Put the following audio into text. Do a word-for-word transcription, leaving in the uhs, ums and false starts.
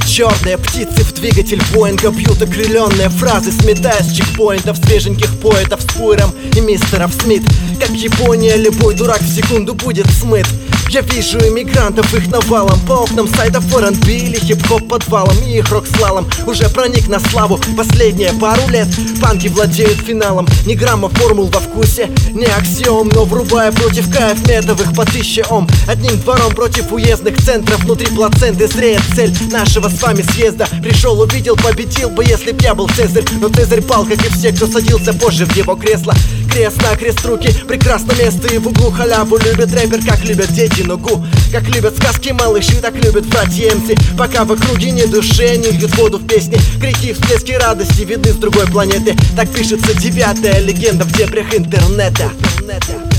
черные птицы в двигатель Боинга бьют окрыленные фразы, сметая с чекпоинтов свеженьких поэтов с Пуэром и мистеров Смит. Как Япония, любой дурак в секунду будет смыт. Я вижу иммигрантов, их навалом по окнам сайтов эр энд би или хип-хоп подвалом, и их рок-слалом уже проник на славу. Последние пару лет панки владеют финалом. Ни грамма формул во вкусе, не аксиом, но врубая против кайф метовых по тысяче ом. Одним двором против уездных центров внутри плаценты зреет цель нашего с вами съезда. Пришел, увидел, победил бы, если б я был Цезарь. Но Цезарь пал, как и все, кто садился позже в его кресло. Крест на крест руки, прекрасно место и в углу. Халяву любит рэпер, как любят дети ногу. Как любят сказки малыши, так любят братья эм си. Пока в округе ни души, не льют воду в песне. Крики и всплески радости видны с другой планеты. Так пишется девятая легенда в дебрях интернета.